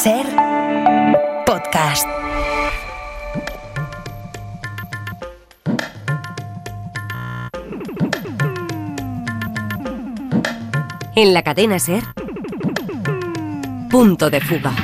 Ser podcast. En la cadena Ser, Punto de Fuga.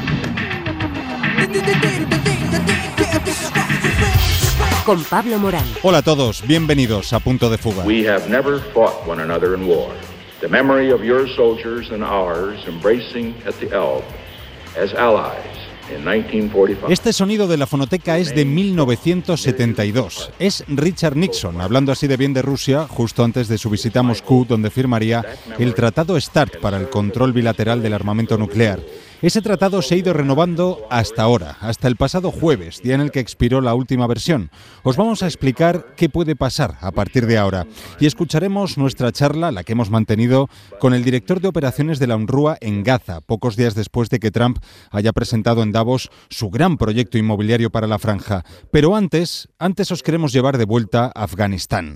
Con Pablo Morán. Hola a todos, bienvenidos a Punto de Fuga. We have never fought one another in war. The memory of your soldiers and ours embracing at the Elbe as allies in 1945. Este sonido de la fonoteca es de 1972. Es Richard Nixon, hablando así de bien de Rusia, justo antes de su visita a Moscú, donde firmaría el Tratado START para el control bilateral del armamento nuclear. Ese tratado se ha ido renovando hasta ahora, hasta el pasado jueves, día en el que expiró la última versión. Os vamos a explicar qué puede pasar a partir de ahora. Y escucharemos nuestra charla, la que hemos mantenido, con el director de operaciones de la UNRWA en Gaza, pocos días después de que Trump haya presentado en Davos su gran proyecto inmobiliario para la franja. Pero antes os queremos llevar de vuelta a Afganistán.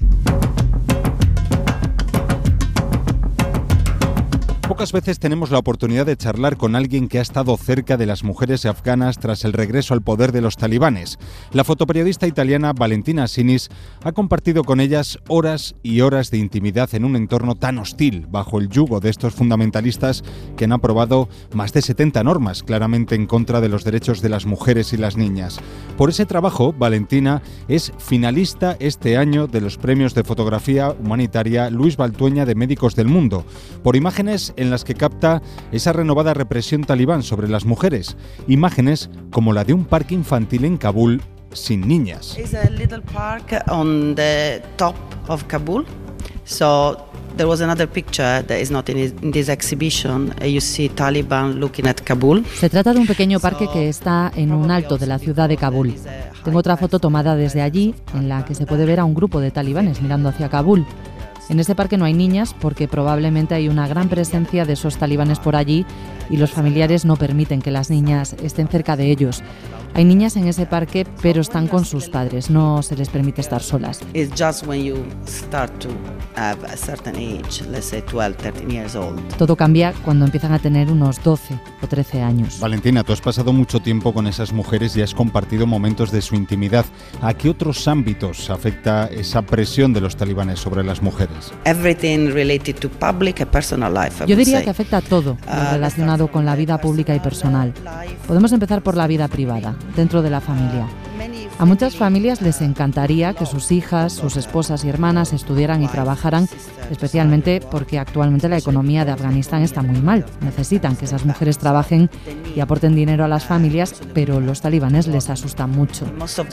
Pocas veces tenemos la oportunidad de charlar con alguien que ha estado cerca de las mujeres afganas tras el regreso al poder de los talibanes. La fotoperiodista italiana Valentina Sinis ha compartido con ellas horas y horas de intimidad en un entorno tan hostil, bajo el yugo de estos fundamentalistas que han aprobado más de 70 normas claramente en contra de los derechos de las mujeres y las niñas. Por ese trabajo, Valentina es finalista este año de los premios de fotografía humanitaria Luis Baltueña de Médicos del Mundo, por imágenes en las que capta esa renovada represión talibán sobre las mujeres. Imágenes como la de un parque infantil en Kabul sin niñas. It's a little park on the top of Kabul. So there was another picture that is not in this exhibition. You see Taliban looking at Kabul. Se trata de un pequeño parque que está en un alto de la ciudad de Kabul. Tengo otra foto tomada desde allí en la que se puede ver a un grupo de talibanes mirando hacia Kabul. En ese parque no hay niñas porque probablemente hay una gran presencia de esos talibanes por allí y los familiares no permiten que las niñas estén cerca de ellos. Hay niñas en ese parque, pero están con sus padres, no se les permite estar solas. It's just when you start to have a certain age, let's say 12, 13 years old. Todo cambia cuando empiezan a tener unos 12 o 13 años. Valentina, tú has pasado mucho tiempo con esas mujeres y has compartido momentos de su intimidad. ¿A qué otros ámbitos afecta esa presión de los talibanes sobre las mujeres? Everything related to public and personal life. Yo diría que afecta a todo lo relacionado con la vida pública y personal. Podemos empezar por la vida privada, dentro de la familia. A muchas familias les encantaría que sus hijas, sus esposas y hermanas estudiaran y trabajaran, especialmente porque actualmente la economía de Afganistán está muy mal. Necesitan que esas mujeres trabajen y aporten dinero a las familias, pero los talibanes les asustan mucho.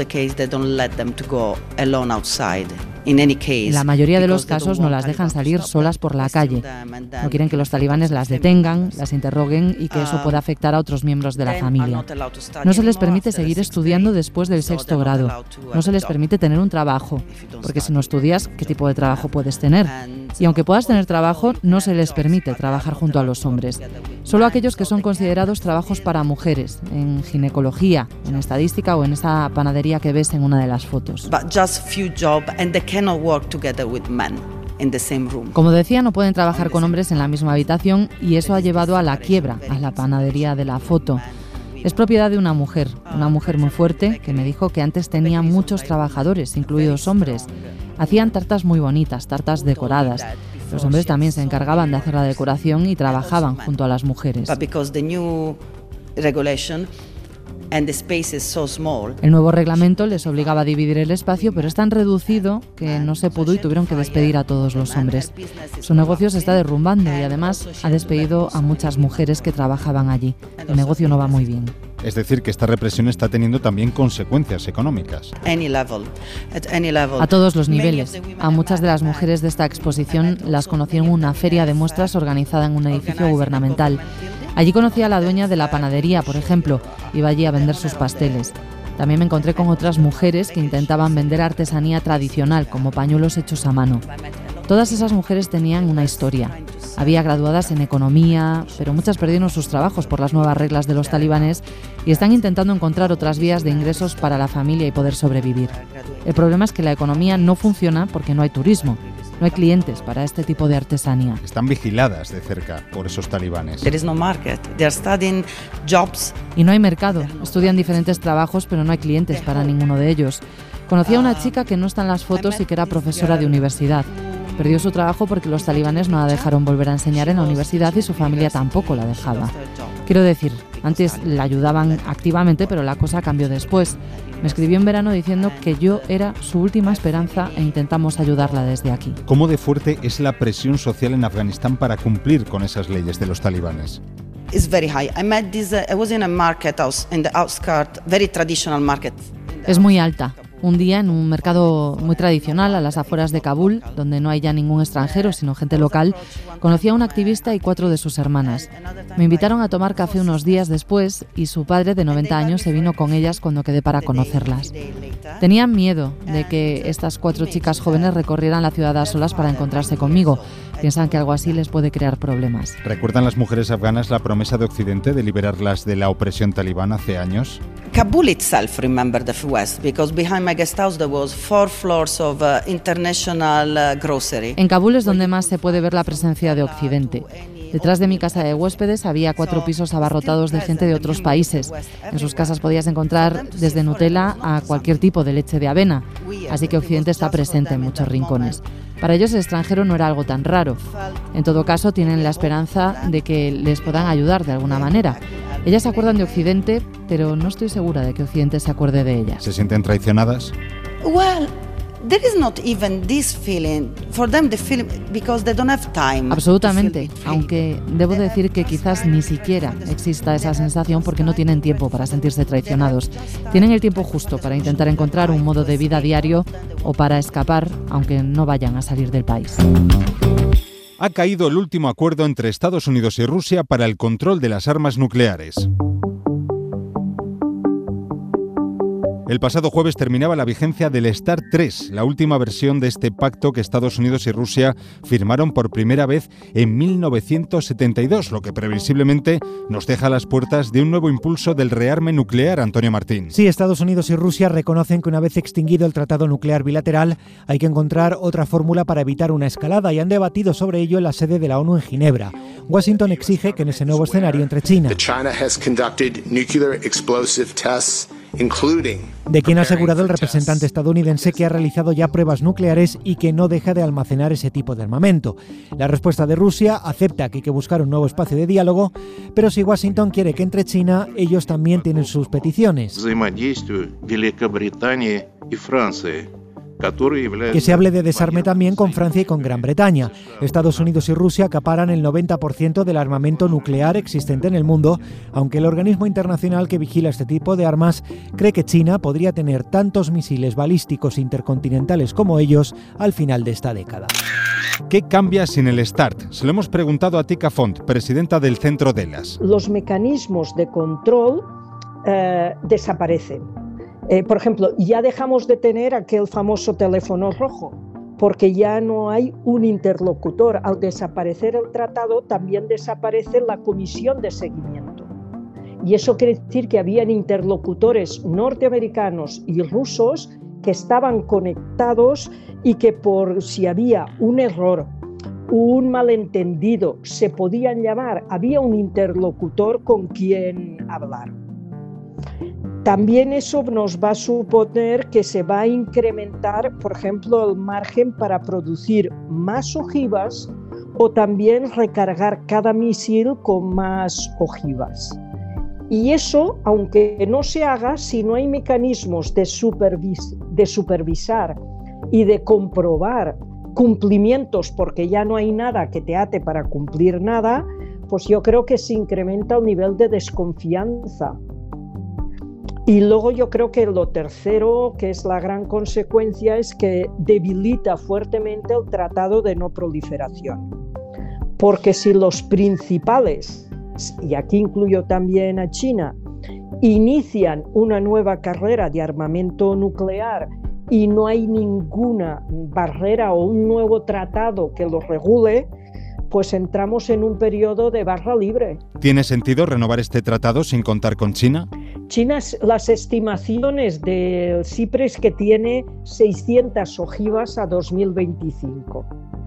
En la mayoría de los casos no las dejan salir solas por la calle. No quieren que los talibanes las detengan, las interroguen y que eso pueda afectar a otros miembros de la familia. No se les permite seguir estudiando después del sexto grado. No se les permite tener un trabajo, porque si no estudias, ¿qué tipo de trabajo puedes tener? Y aunque puedas tener trabajo, no se les permite trabajar junto a los hombres. Solo aquellos que son considerados trabajos para mujeres, en ginecología, en estadística o en esa panadería que ves en una de las fotos. Como decía, no pueden trabajar con hombres en la misma habitación y eso ha llevado a la quiebra, a la panadería de la foto. Es propiedad de una mujer muy fuerte, que me dijo que antes tenía muchos trabajadores, incluidos hombres. Hacían tartas muy bonitas, tartas decoradas. Los hombres también se encargaban de hacer la decoración y trabajaban junto a las mujeres. El nuevo reglamento les obligaba a dividir el espacio, pero es tan reducido que no se pudo y tuvieron que despedir a todos los hombres. Su negocio se está derrumbando y además ha despedido a muchas mujeres que trabajaban allí. El negocio no va muy bien. Es decir, que esta represión está teniendo también consecuencias económicas. A todos los niveles. A muchas de las mujeres de esta exposición las conocí en una feria de muestras organizada en un edificio gubernamental. Allí conocí a la dueña de la panadería, por ejemplo. Iba allí a vender sus pasteles. También me encontré con otras mujeres que intentaban vender artesanía tradicional, como pañuelos hechos a mano. Todas esas mujeres tenían una historia. Había graduadas en economía, pero muchas perdieron sus trabajos por las nuevas reglas de los talibanes y están intentando encontrar otras vías de ingresos para la familia y poder sobrevivir. El problema es que la economía no funciona porque no hay turismo. No hay clientes para este tipo de artesanía. Están vigiladas de cerca por esos talibanes. There is no market. They are studying jobs. Y no hay mercado. Estudian diferentes trabajos, pero no hay clientes para ninguno de ellos. Conocí a una chica que no está en las fotos y que era profesora de universidad. Perdió su trabajo porque los talibanes no la dejaron volver a enseñar en la universidad y su familia tampoco la dejaba. Quiero decir, antes la ayudaban activamente, pero la cosa cambió después. Me escribió en verano diciendo que yo era su última esperanza e intentamos ayudarla desde aquí. ¿Cómo de fuerte es la presión social en Afganistán para cumplir con esas leyes de los talibanes? It's very high. I was in a market in the outskirts, very traditional market. Es muy alta. Un día en un mercado muy tradicional a las afueras de Kabul, donde no hay ya ningún extranjero sino gente local, conocí a un activista y 4 de sus hermanas. Me invitaron a tomar café unos días después y su padre de 90 años se vino con ellas cuando quedé para conocerlas. Tenían miedo de que estas 4 chicas jóvenes recorrieran la ciudad a solas para encontrarse conmigo. Piensan que algo así les puede crear problemas. ¿Recuerdan las mujeres afganas la promesa de Occidente de liberarlas de la opresión talibán hace años? Kabul itself remembered the West because behind my guest house there was 4 floors of international grocery. En Kabul es donde más se puede ver la presencia de Occidente. Detrás de mi casa de huéspedes había 4 pisos abarrotados de gente de otros países. En sus casas podías encontrar desde Nutella a cualquier tipo de leche de avena. Así que Occidente está presente en muchos rincones. Para ellos el extranjero no era algo tan raro. En todo caso, tienen la esperanza de que les puedan ayudar de alguna manera. Ellas se acuerdan de Occidente, pero no estoy segura de que Occidente se acuerde de ellas. ¿Se sienten traicionadas? Well, there is not even this feeling. For them the feeling because they don't have time. Absolutamente, aunque debo decir que quizás ni siquiera exista esa sensación porque no tienen tiempo para sentirse traicionados. Tienen el tiempo justo para intentar encontrar un modo de vida diario o para escapar, aunque no vayan a salir del país. Ha caído el último acuerdo entre Estados Unidos y Rusia para el control de las armas nucleares. El pasado jueves terminaba la vigencia del START 3, la última versión de este pacto que Estados Unidos y Rusia firmaron por primera vez en 1972, lo que previsiblemente nos deja a las puertas de un nuevo impulso del rearme nuclear, Antonio Martín. Sí, Estados Unidos y Rusia reconocen que una vez extinguido el tratado nuclear bilateral hay que encontrar otra fórmula para evitar una escalada y han debatido sobre ello en la sede de la ONU en Ginebra. Washington exige que en ese nuevo escenario entre China, de quien ha asegurado el representante estadounidense que ha realizado ya pruebas nucleares y que no deja de almacenar ese tipo de armamento. La respuesta de Rusia acepta que hay que buscar un nuevo espacio de diálogo, pero si Washington quiere que entre China, ellos también tienen sus peticiones. Que se hable de desarme también con Francia y con Gran Bretaña. Estados Unidos y Rusia acaparan el 90% del armamento nuclear existente en el mundo, aunque el organismo internacional que vigila este tipo de armas cree que China podría tener tantos misiles balísticos intercontinentales como ellos al final de esta década. ¿Qué cambia sin el START? Se lo hemos preguntado a Tika Font, presidenta del Centro DELAS. Los mecanismos de control desaparecen. Por ejemplo, ya dejamos de tener aquel famoso teléfono rojo, porque ya no hay un interlocutor. Al desaparecer el tratado, también desaparece la comisión de seguimiento. Y eso quiere decir que habían interlocutores norteamericanos y rusos que estaban conectados y que por si había un error, un malentendido, se podían llamar, había un interlocutor con quien hablar. También eso nos va a suponer que se va a incrementar, por ejemplo, el margen para producir más ojivas o también recargar cada misil con más ojivas. Y eso, aunque no se haga, si no hay mecanismos de supervisar y de comprobar cumplimientos, porque ya no hay nada que te ate para cumplir nada, pues yo creo que se incrementa el nivel de desconfianza. Y luego yo creo que lo tercero, que es la gran consecuencia, es que debilita fuertemente el Tratado de No Proliferación. Porque si los principales, y aquí incluyo también a China, inician una nueva carrera de armamento nuclear y no hay ninguna barrera o un nuevo tratado que lo regule, pues entramos en un periodo de barra libre. ¿Tiene sentido renovar este tratado sin contar con China? China, las estimaciones del CIPRES que tiene 600 ojivas a 2025.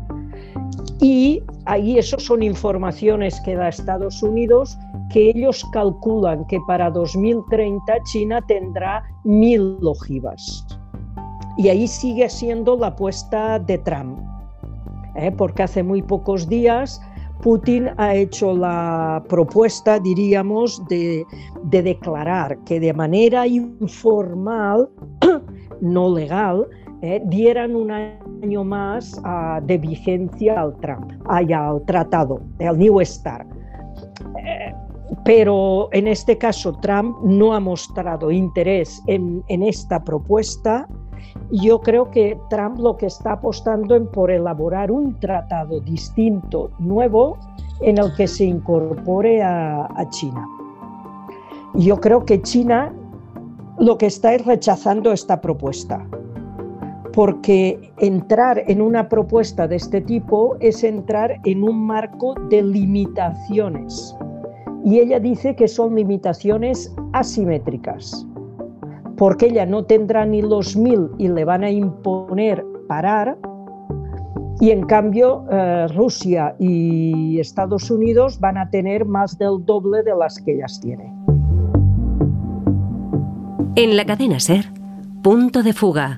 Y ahí eso son informaciones que da Estados Unidos, que ellos calculan que para 2030 China tendrá 1.000 ojivas. Y ahí sigue siendo la apuesta de Trump, porque hace muy pocos días Putin ha hecho la propuesta, diríamos, de declarar que de manera informal, no legal, dieran un año más de vigencia al tratado, al New START. Pero en este caso Trump no ha mostrado interés en esta propuesta. Yo creo que Trump lo que está apostando es por elaborar un tratado distinto, nuevo, en el que se incorpore a China. Yo creo que China lo que está es rechazando esta propuesta, porque entrar en una propuesta de este tipo es entrar en un marco de limitaciones. Y ella dice que son limitaciones asimétricas, porque ella no tendrá ni los 1.000 y le van a imponer parar, y en cambio Rusia y Estados Unidos van a tener más del doble de las que ellas tienen. En la cadena SER, Punto de Fuga.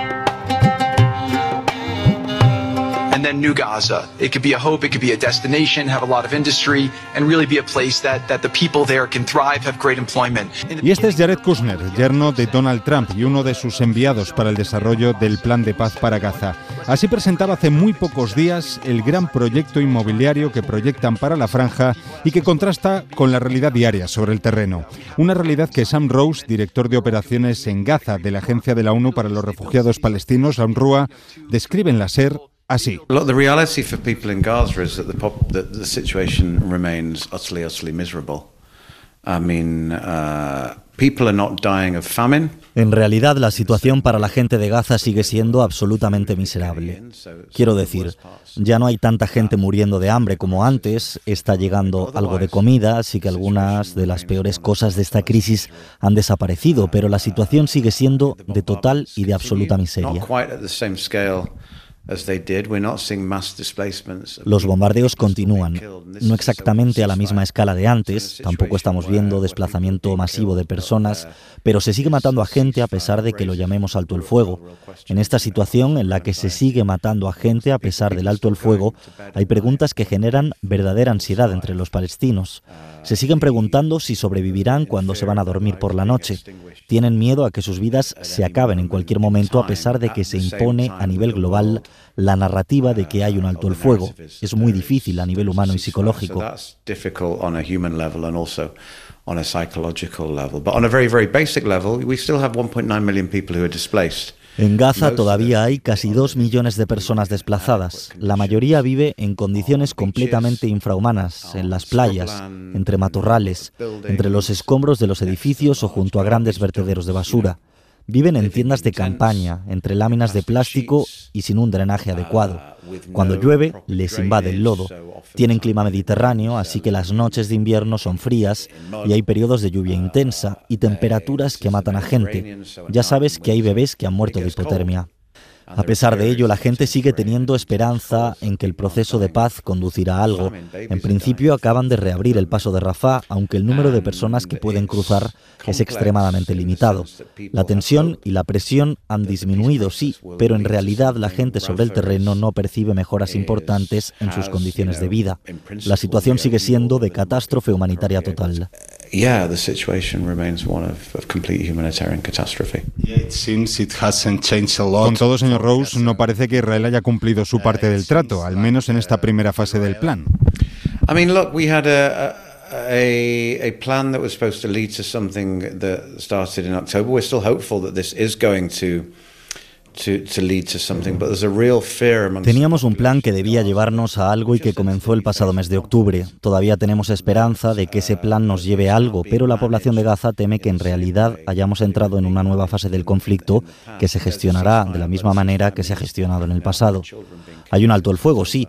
And then New Gaza. It could be a hope, it could be a destination, have a lot of industry, and really be a place that the people there can thrive, have great employment. Y este es Jared Kushner, yerno de Donald Trump y uno de sus enviados para el desarrollo del plan de paz para Gaza. Así presentaba hace muy pocos días el gran proyecto inmobiliario que proyectan para la franja y que contrasta con la realidad diaria sobre el terreno. Una realidad que Sam Rose, director de operaciones en Gaza de la Agencia de la ONU para los Refugiados Palestinos, la UNRWA, describe en la SER así. Look, the reality for people in Gaza is that the situation remains utterly miserable. I mean, people are not dying of famine. En realidad, la situación para la gente de Gaza sigue siendo absolutamente miserable. Quiero decir, ya no hay tanta gente muriendo de hambre como antes, está llegando algo de comida, así que algunas de las peores cosas de esta crisis han desaparecido, pero la situación sigue siendo de total y de absoluta miseria. Los bombardeos continúan, no exactamente a la misma escala de antes, tampoco estamos viendo desplazamiento masivo de personas, pero se sigue matando a gente a pesar de que lo llamemos alto el fuego. En esta situación en la que se sigue matando a gente a pesar del alto el fuego, hay preguntas que generan verdadera ansiedad entre los palestinos. Se siguen preguntando si sobrevivirán cuando se van a dormir por la noche. Tienen miedo a que sus vidas se acaben en cualquier momento a pesar de que se impone a nivel global la narrativa de que hay un alto el fuego. Es muy difícil a nivel humano y psicológico. En Gaza todavía hay casi 2 millones de personas desplazadas. La mayoría vive en condiciones completamente infrahumanas, en las playas, entre matorrales, entre los escombros de los edificios o junto a grandes vertederos de basura. Viven en tiendas de campaña, entre láminas de plástico y sin un drenaje adecuado. Cuando llueve, les invade el lodo. Tienen clima mediterráneo, así que las noches de invierno son frías y hay periodos de lluvia intensa y temperaturas que matan a gente. Ya sabes que hay bebés que han muerto de hipotermia. A pesar de ello, la gente sigue teniendo esperanza en que el proceso de paz conducirá a algo. En principio, acaban de reabrir el paso de Rafah, aunque el número de personas que pueden cruzar es extremadamente limitado. La tensión y la presión han disminuido, sí, pero en realidad la gente sobre el terreno no percibe mejoras importantes en sus condiciones de vida. La situación sigue siendo de catástrofe humanitaria total. Yeah, the situation remains one of complete humanitarian catastrophe. It seems it hasn't changed a lot. Con todo, señor Rose, no parece que Israel haya cumplido su parte del trato, al menos en esta primera fase del plan. I mean, look, we had a plan that was supposed to lead to something that started in October. We're still hopeful that this is going to lead to something, but there's a real fear amongst... Teníamos un plan que debía llevarnos a algo y que comenzó el pasado mes de octubre. Todavía tenemos esperanza de que ese plan nos lleve a algo, pero la población de Gaza teme que en realidad hayamos entrado en una nueva fase del conflicto que se gestionará de la misma manera que se ha gestionado en el pasado. Hay un alto el fuego, sí,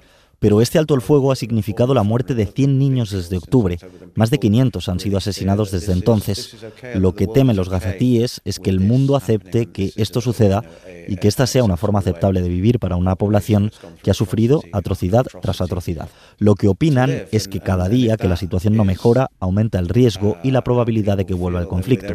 Pero este alto el fuego ha significado la muerte de 100 niños desde octubre. Más de 500 han sido asesinados desde entonces. Lo que temen los gazatíes es que el mundo acepte que esto suceda y que esta sea una forma aceptable de vivir para una población que ha sufrido atrocidad tras atrocidad. Lo que opinan es que cada día que la situación no mejora, aumenta el riesgo y la probabilidad de que vuelva el conflicto.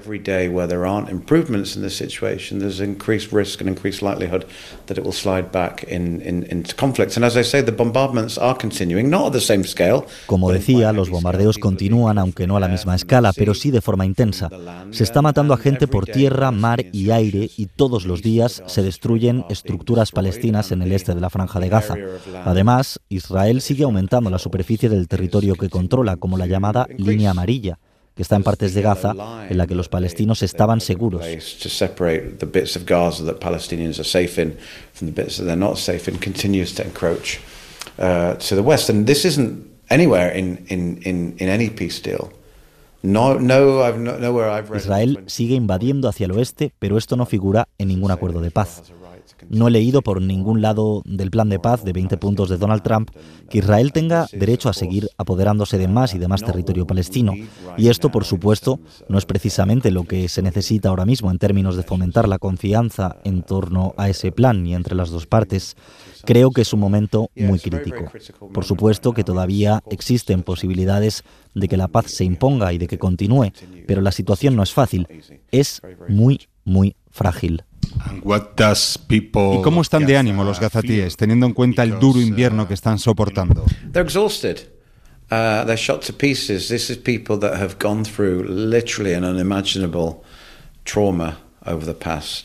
Como decía, los bombardeos continúan, aunque no a la misma escala, pero sí de forma intensa. Se está matando a gente por tierra, mar y aire, y todos los días se destruyen estructuras palestinas en el este de la Franja de Gaza. Además, Israel sigue aumentando la superficie del territorio que controla, como la llamada línea amarilla, que está en partes de Gaza en la que los palestinos estaban seguros. Israel sigue invadiendo hacia el oeste, pero esto no figura en ningún acuerdo de paz. No he leído por ningún lado del plan de paz de 20 puntos de Donald Trump que Israel tenga derecho a seguir apoderándose de más y de más territorio palestino. Y esto, por supuesto, no es precisamente lo que se necesita ahora mismo en términos de fomentar la confianza en torno a ese plan y entre las dos partes. Creo que es un momento muy crítico. Por supuesto que todavía existen posibilidades de que la paz se imponga y de que continúe, pero la situación no es fácil. Es muy, muy frágil. ¿Y cómo están de ánimo los gazatíes, teniendo en cuenta el duro invierno que están soportando? They're exhausted. They're shot to pieces. This is people that have gone through literally an unimaginable trauma over the past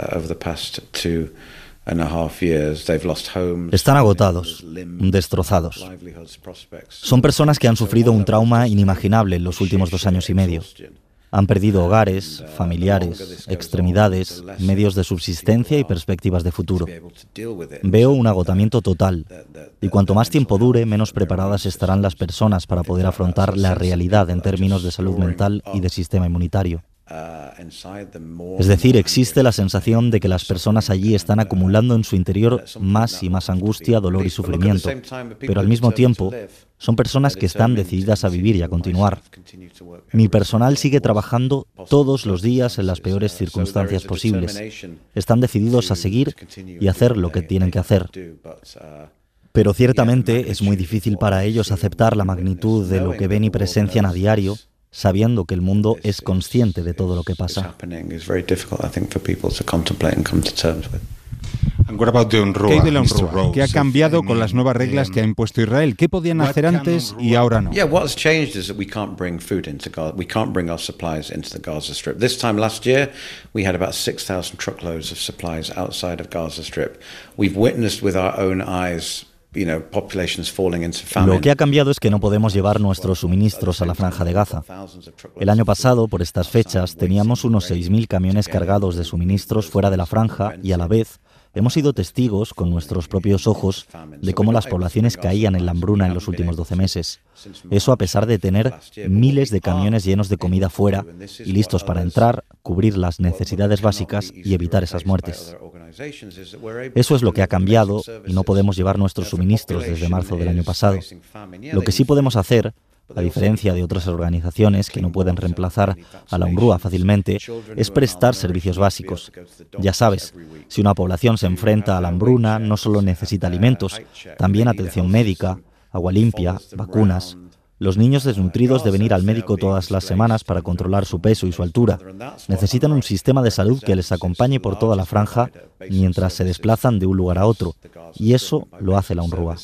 2.5 years. They've lost homes. Están agotados, destrozados. Son personas que han sufrido un trauma inimaginable en los últimos 2 años y medio. Han perdido hogares, familiares, extremidades, medios de subsistencia y perspectivas de futuro. Veo un agotamiento total, y cuanto más tiempo dure, menos preparadas estarán las personas para poder afrontar la realidad en términos de salud mental y de sistema inmunitario. Es decir, existe la sensación de que las personas allí están acumulando en su interior más y más angustia, dolor y sufrimiento, pero al mismo tiempo son personas que están decididas a vivir y a continuar. Mi personal sigue trabajando todos los días en las peores circunstancias posibles. Están decididos a seguir y hacer lo que tienen que hacer. Pero ciertamente es muy difícil para ellos aceptar la magnitud de lo que ven y presencian a diario, sabiendo que el mundo es consciente de todo lo que pasa. ¿Qué hay de la UNRWA? ¿Qué ha cambiado con las nuevas reglas que ha impuesto Israel? ¿Qué podían hacer antes y ahora no? What's changed is that we can't bring food into Gaza. We can't bring our supplies into the Gaza Strip. This time last year, we had about 6,000 truckloads of supplies outside of Gaza Strip. We've witnessed with our own eyes Lo que ha cambiado es que no podemos llevar nuestros suministros a la Franja de Gaza. El año pasado, por estas fechas, teníamos unos 6.000 camiones cargados de suministros fuera de la franja y a la vez hemos sido testigos con nuestros propios ojos de cómo las poblaciones caían en la hambruna en los últimos 12 meses. Eso a pesar de tener miles de camiones llenos de comida fuera y listos para entrar, cubrir las necesidades básicas y evitar esas muertes. Eso es lo que ha cambiado y no podemos llevar nuestros suministros desde marzo del año pasado. Lo que sí podemos hacer, a diferencia de otras organizaciones que no pueden reemplazar a la UNRWA fácilmente, es prestar servicios básicos. Ya sabes, si una población se enfrenta a la hambruna, no solo necesita alimentos, también atención médica, agua limpia, vacunas. Los niños desnutridos deben ir al médico todas las semanas para controlar su peso y su altura. Necesitan un sistema de salud que les acompañe por toda la franja mientras se desplazan de un lugar a otro. Y eso lo hace la UNRWA.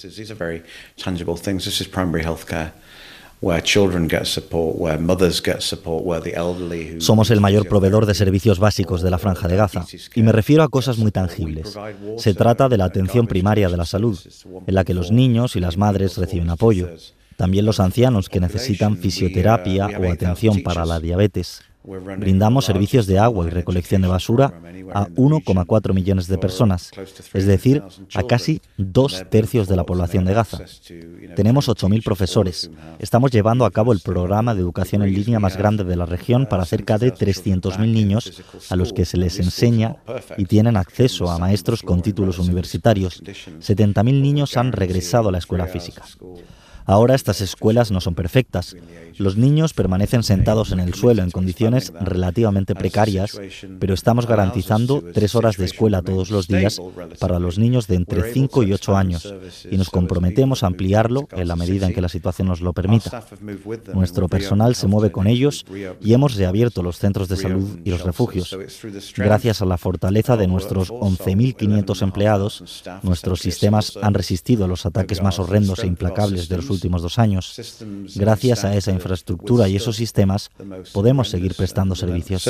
Somos el mayor proveedor de servicios básicos de la Franja de Gaza, y me refiero a cosas muy tangibles. Se trata de la atención primaria de la salud, en la que los niños y las madres reciben apoyo. También los ancianos que necesitan fisioterapia o atención para la diabetes. Brindamos servicios de agua y recolección de basura a 1,4 millones de personas, es decir, a casi 2/3 de la población de Gaza. Tenemos 8.000 profesores. Estamos llevando a cabo el programa de educación en línea más grande de la región para cerca de 300.000 niños a los que se les enseña y tienen acceso a maestros con títulos universitarios. 70.000 niños han regresado a la escuela física. Ahora estas escuelas no son perfectas. Los niños permanecen sentados en el suelo en condiciones relativamente precarias, pero estamos garantizando 3 horas de escuela todos los días para los niños de entre 5 y 8 años y nos comprometemos a ampliarlo en la medida en que la situación nos lo permita. Nuestro personal se mueve con ellos y hemos reabierto los centros de salud y los refugios. Gracias a la fortaleza de nuestros 11.500 empleados, nuestros sistemas han resistido los ataques más horrendos e implacables de los últimos 2 años. Gracias a esa infraestructura y esos sistemas, podemos seguir prestando servicios.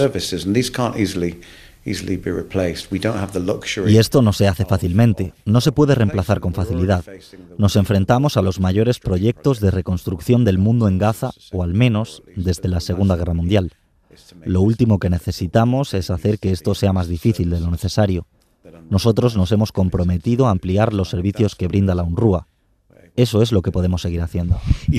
Y esto no se hace fácilmente, no se puede reemplazar con facilidad. Nos enfrentamos a los mayores proyectos de reconstrucción del mundo en Gaza, o al menos desde la Segunda Guerra Mundial. Lo último que necesitamos es hacer que esto sea más difícil de lo necesario. Nosotros nos hemos comprometido a ampliar los servicios que brinda la UNRWA. Eso es lo que podemos seguir haciendo.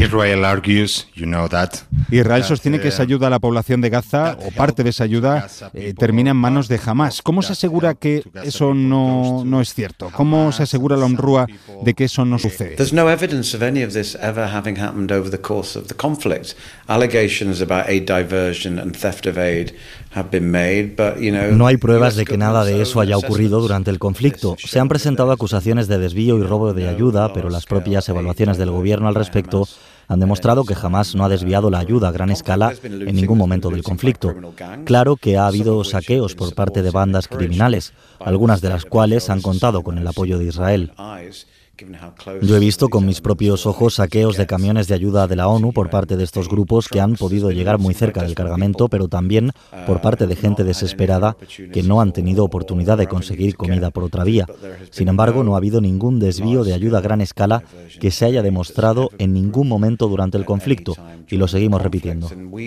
Israel sostiene que esa ayuda a la población de Gaza, o parte de esa ayuda, termina en manos de Hamás. ¿Cómo se asegura que eso no es cierto? ¿Cómo se asegura la UNRWA de que eso no sucede? There's no evidence of any of this ever having happened over the course of the conflict. Allegations about aid diversion and theft of aid have been made, but, no hay pruebas de que nada de eso haya ocurrido durante el conflicto. Se han presentado acusaciones de desvío y robo de ayuda, pero las propias evaluaciones del gobierno al respecto han demostrado que jamás no ha desviado la ayuda a gran escala en ningún momento del conflicto. Claro que ha habido saqueos por parte de bandas criminales, algunas de las cuales han contado con el apoyo de Israel. Yo he visto con mis propios ojos saqueos de camiones de ayuda de la ONU por parte de estos grupos que han podido llegar muy cerca del cargamento, pero también por parte de gente desesperada que no han tenido oportunidad de conseguir comida por otra vía. Sin embargo, no ha habido ningún desvío de ayuda a gran escala que se haya demostrado en ningún momento durante el conflicto, y lo seguimos repitiendo.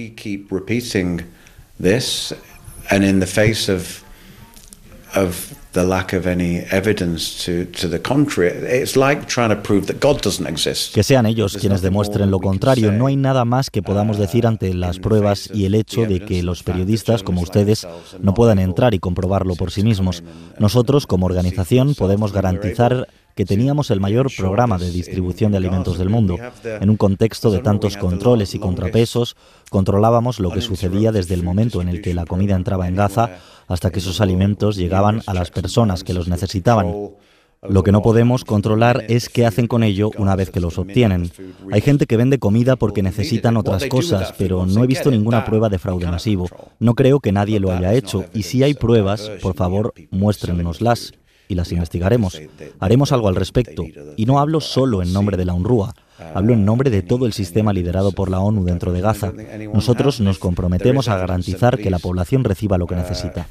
The lack of any evidence to the contrary. It's like trying to prove that God doesn't exist. Que sean ellos quienes demuestren lo contrario. No hay nada más que podamos decir ante las pruebas y el hecho de que los periodistas como ustedes no puedan entrar y comprobarlo por sí mismos. Nosotros, como organización, podemos garantizar que teníamos el mayor programa de distribución de alimentos del mundo. En un contexto de tantos controles y contrapesos, controlábamos lo que sucedía desde el momento en el que la comida entraba en Gaza hasta que esos alimentos llegaban a las personas que los necesitaban. Lo que no podemos controlar es qué hacen con ello una vez que los obtienen. Hay gente que vende comida porque necesitan otras cosas, pero no he visto ninguna prueba de fraude masivo. No creo que nadie lo haya hecho, y si hay pruebas, por favor, muéstrennoslas y las investigaremos. Haremos algo al respecto. Y no hablo solo en nombre de la UNRWA. Hablo en nombre de todo el sistema liderado por la ONU dentro de Gaza. Nosotros nos comprometemos a garantizar que la población reciba lo que necesita.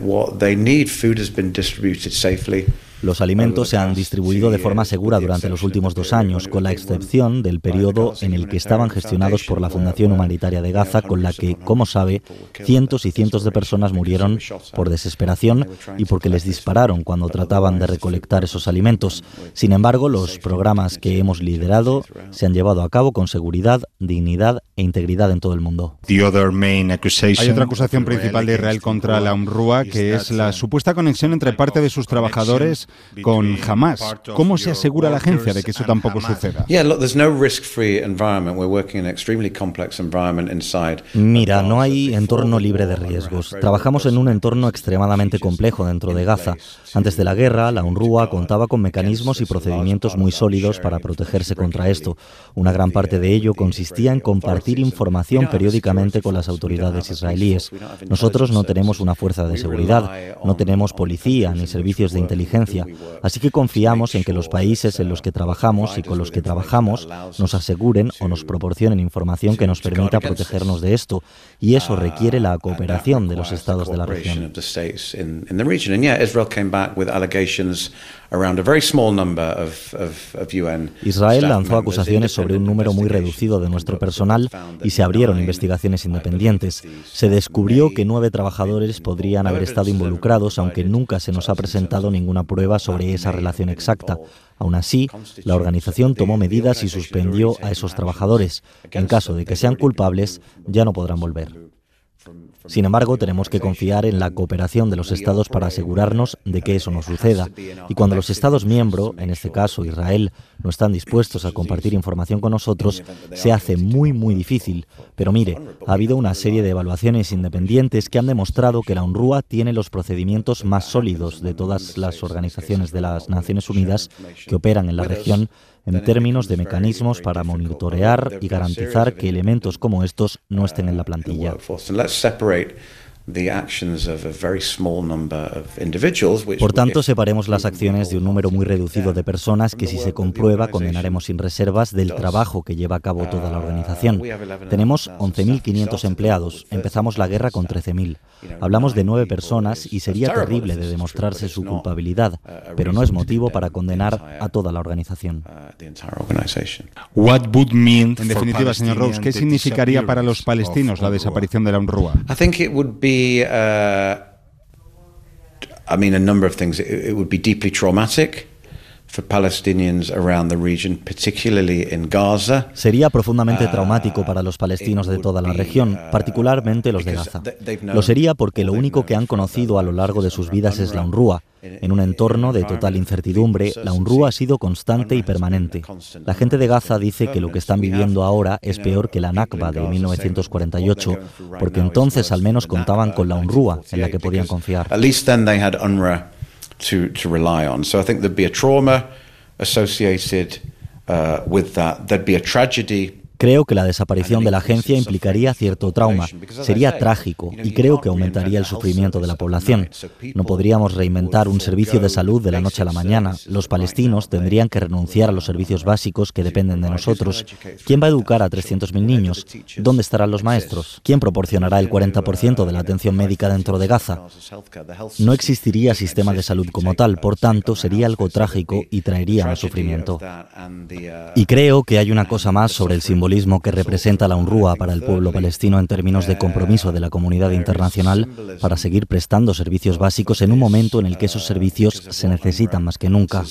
Los alimentos se han distribuido de forma segura durante los últimos 2 años, con la excepción del periodo en el que estaban gestionados por la Fundación Humanitaria de Gaza, con la que, como sabe, cientos y cientos de personas murieron por desesperación y porque les dispararon cuando trataban de recolectar esos alimentos. Sin embargo, los programas que hemos liderado se han llevado a cabo con seguridad, dignidad e integridad en todo el mundo. Hay otra acusación principal de Israel contra la UNRWA, que es la supuesta conexión entre parte de sus trabajadores con Hamás. ¿Cómo se asegura la agencia de que eso tampoco suceda? Mira, no hay entorno libre de riesgos. Trabajamos en un entorno extremadamente complejo dentro de Gaza. Antes de la guerra, la UNRWA contaba con mecanismos y procedimientos muy sólidos para protegerse contra esto. Una gran parte de ello consistía en compartir información periódicamente con las autoridades israelíes. Nosotros no tenemos una fuerza de seguridad, no tenemos policía ni servicios de inteligencia, así que confiamos en que los países en los que trabajamos y con los que trabajamos nos aseguren o nos proporcionen información que nos permita protegernos de esto, y eso requiere la cooperación de los estados de la región. Israel lanzó acusaciones sobre un número muy reducido de nuestro personal y se abrieron investigaciones independientes. Se descubrió que 9 trabajadores podrían haber estado involucrados, aunque nunca se nos ha presentado ninguna prueba sobre esa relación exacta. Aún así, la organización tomó medidas y suspendió a esos trabajadores. En caso de que sean culpables, ya no podrán volver. Sin embargo, tenemos que confiar en la cooperación de los Estados para asegurarnos de que eso no suceda. Y cuando los Estados miembros, en este caso Israel, no están dispuestos a compartir información con nosotros, se hace muy, muy difícil. Pero mire, ha habido una serie de evaluaciones independientes que han demostrado que la UNRWA tiene los procedimientos más sólidos de todas las organizaciones de las Naciones Unidas que operan en la región en términos de mecanismos para monitorear y garantizar que elementos como estos no estén en la plantilla. Por tanto, separemos las acciones de un número muy reducido de personas que, si se comprueba, condenaremos sin reservas del trabajo que lleva a cabo toda la organización. Tenemos 11.500 empleados. Empezamos la guerra con 13.000. Hablamos de 9 personas y sería terrible de demostrarse su culpabilidad, pero no es motivo para condenar a toda la organización. En definitiva, señor Rose, ¿qué significaría para los palestinos la desaparición de la UNRWA? A number of things. It would be deeply traumatic for Palestinians around the region, particularly in Gaza. Sería profundamente traumático para los palestinos de toda la región, particularmente los de Gaza. Lo sería porque lo único que han conocido a lo largo de sus vidas es la UNRWA. En un entorno de total incertidumbre, la UNRWA ha sido constante y permanente. La gente de Gaza dice que lo que están viviendo ahora es peor que la Nakba de 1948, porque entonces al menos contaban con la UNRWA en la que podían confiar. At least then they had UNRWA to rely on. So I think there'd be a trauma associated with that. There'd be a tragedy. Creo que la desaparición de la agencia implicaría cierto trauma. Sería trágico y creo que aumentaría el sufrimiento de la población. No podríamos reinventar un servicio de salud de la noche a la mañana. Los palestinos tendrían que renunciar a los servicios básicos que dependen de nosotros. ¿Quién va a educar a 300.000 niños? ¿Dónde estarán los maestros? ¿Quién proporcionará el 40% de la atención médica dentro de Gaza? No existiría sistema de salud como tal, por tanto, sería algo trágico y traería más sufrimiento. Y creo que hay una cosa más sobre el simbolismo que representa la UNRWA para el pueblo palestino en términos de compromiso de la comunidad internacional para seguir prestando servicios básicos en un momento en el que esos servicios se necesitan más que nunca.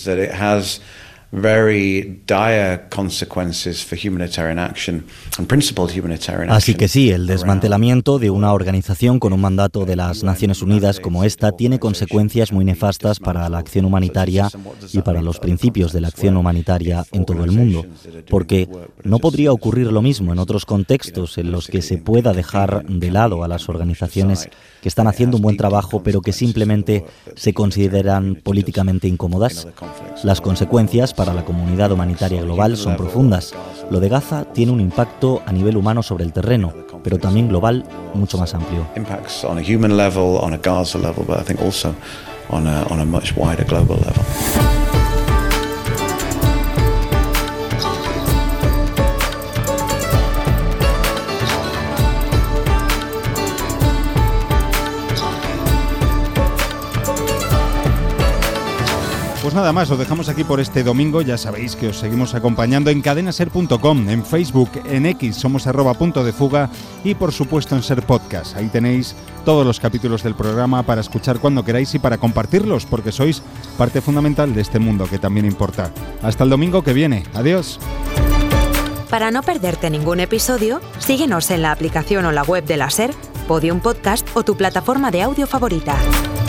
Así que sí, el desmantelamiento de una organización con un mandato de las Naciones Unidas como esta tiene consecuencias muy nefastas para la acción humanitaria y para los principios de la acción humanitaria en todo el mundo, porque no podría ocurrir lo mismo en otros contextos en los que se pueda dejar de lado a las organizaciones que están haciendo un buen trabajo pero que simplemente se consideran políticamente incómodas. Las consecuencias para la comunidad humanitaria global son profundas. Lo de Gaza tiene un impacto a nivel humano sobre el terreno, pero también global mucho más amplio. Impacts on a human level, on a Gaza level, but I think also on a much wider global level. Pues nada más, lo dejamos aquí por este domingo. Ya sabéis que os seguimos acompañando en cadenaser.com, en Facebook, en X, somos @puntodefuga y por supuesto en Ser Podcast. Ahí tenéis todos los capítulos del programa para escuchar cuando queráis y para compartirlos, porque sois parte fundamental de este mundo que también importa. Hasta el domingo que viene. Adiós. Para no perderte ningún episodio, síguenos en la aplicación o la web de la SER, Podium Podcast o tu plataforma de audio favorita.